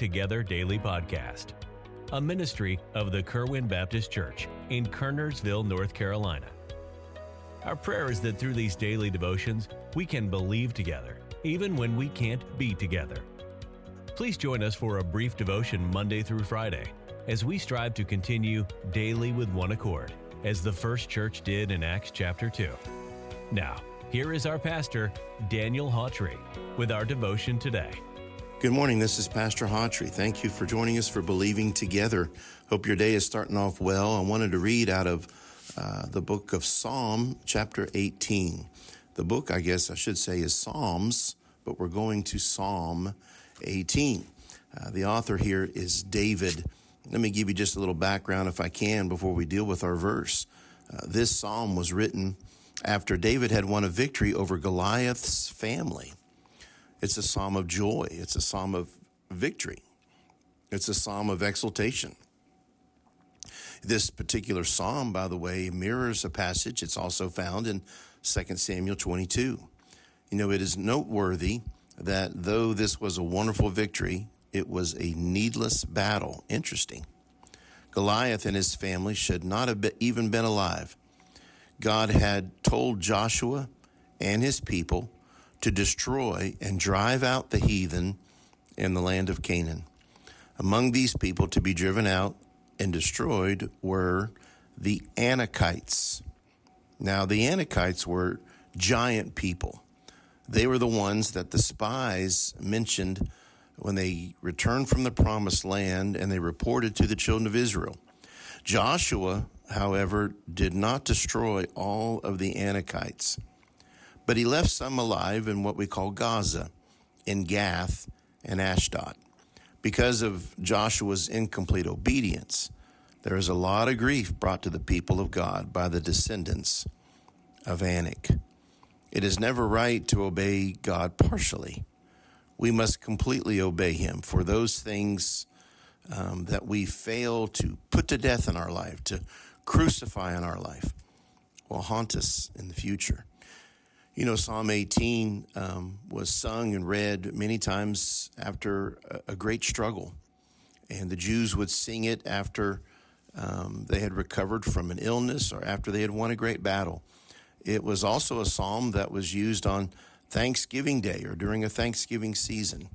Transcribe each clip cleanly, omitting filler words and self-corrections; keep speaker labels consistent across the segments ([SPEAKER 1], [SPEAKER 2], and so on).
[SPEAKER 1] Together Daily Podcast, a ministry of the Kerwin Baptist Church in Kernersville, North Carolina. Our prayer is that through these daily devotions, we can believe together, even when we can't be together. Please join us for a brief devotion Monday through Friday as we strive to continue daily with one accord, as the first church did in Acts chapter 2. Now, here is our pastor, Daniel Hawtrey, with our devotion today.
[SPEAKER 2] Good morning. This is Pastor Hawtrey. Thank you for joining us for Believing Together. Hope your day is starting off well. I wanted to read out of the book of Psalm, chapter 18. The book, I guess I should say, is Psalms, but we're going to Psalm 18. The author here is David. Let me give you just a little background, if I can, before we deal with our verse. This psalm was written after David had won a victory over Goliath's family. It's a psalm of joy. It's a psalm of victory. It's a psalm of exultation. This particular psalm, by the way, mirrors a passage. It's also found in 2 Samuel 22. You know, it is noteworthy that though this was a wonderful victory, it was a needless battle. Interesting. Goliath and his family should not have even been alive. God had told Joshua and his people to destroy and drive out the heathen in the land of Canaan. Among these people to be driven out and destroyed were the Anakites. Now, the Anakites were giant people. They were the ones that the spies mentioned when they returned from the promised land and they reported to the children of Israel. Joshua, however, did not destroy all of the Anakites, but he left some alive in what we call Gaza, in Gath and Ashdod. Because of Joshua's incomplete obedience, there is a lot of grief brought to the people of God by the descendants of Anak. It is never right to obey God partially. We must completely obey him for those things that we fail to put to death in our life, to crucify in our life, will haunt us in the future. You know, Psalm 18 was sung and read many times after a great struggle. And the Jews would sing it after they had recovered from an illness or after they had won a great battle. It was also a psalm that was used on Thanksgiving Day or during a Thanksgiving season.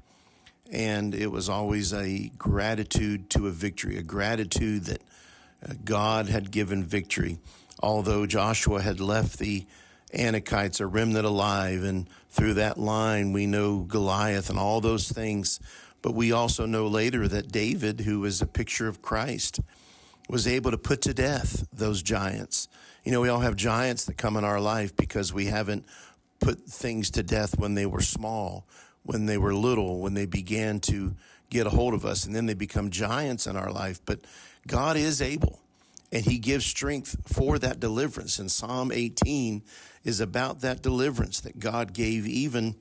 [SPEAKER 2] And it was always a gratitude to a victory, a gratitude that God had given victory. Although Joshua had left the Anakites, a remnant alive, and through that line we know Goliath and all those things. But we also know later that David, who is a picture of Christ, was able to put to death those giants. You know, we all have giants that come in our life because we haven't put things to death when they were small, when they were little, when they began to get a hold of us, and then they become giants in our life. But God is able. And he gives strength for that deliverance. And Psalm 18 is about that deliverance that God gave even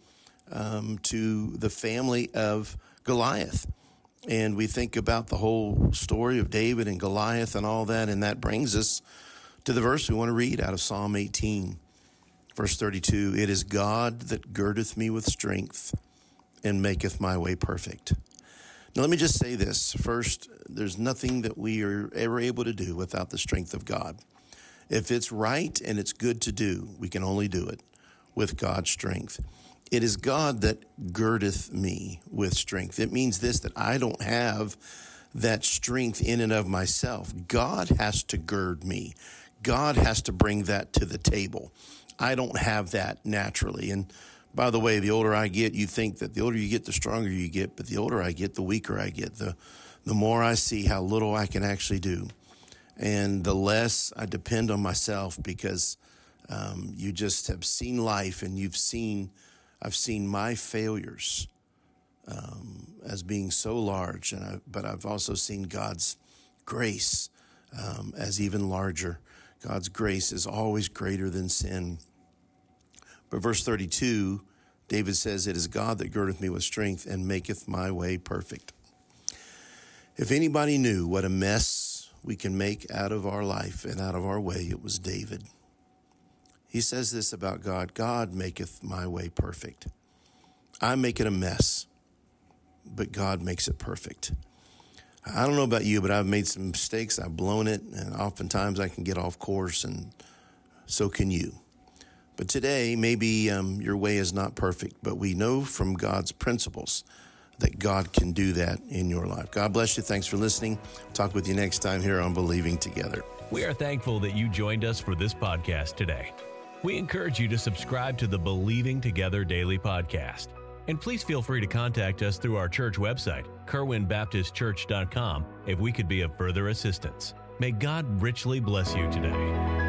[SPEAKER 2] to the family of Goliath. And we think about the whole story of David and Goliath and all that. And that brings us to the verse we want to read out of Psalm 18, verse 32. It is God that girdeth me with strength and maketh my way perfect. Now, let me just say this. First, there's nothing that we are ever able to do without the strength of God. If it's right and it's good to do, we can only do it with God's strength. It is God that girdeth me with strength. It means this, that I don't have that strength in and of myself. God has to gird me. God has to bring that to the table. I don't have that naturally. And by the way, the older I get, you think that the older you get, the stronger you get. But the older I get, the weaker I get. The more I see how little I can actually do. And the less I depend on myself, because you just have seen life and I've seen my failures as being so large. But I've also seen God's grace as even larger. God's grace is always greater than sin. But verse 32, David says, it is God that girdeth me with strength and maketh my way perfect. If anybody knew what a mess we can make out of our life and out of our way, it was David. He says this about God, God maketh my way perfect. I make it a mess. but God makes it perfect. I don't know about you, but I've made some mistakes. I've blown it, and oftentimes I can get off course, and so can you. But today, maybe your way is not perfect, but we know from God's principles that God can do that in your life. God bless you. Thanks for listening. Talk with you next time here on Believing Together.
[SPEAKER 1] We are thankful that you joined us for this podcast today. We encourage you to subscribe to the Believing Together Daily Podcast. And please feel free to contact us through our church website, kerwinbaptistchurch.com, if we could be of further assistance. May God richly bless you today.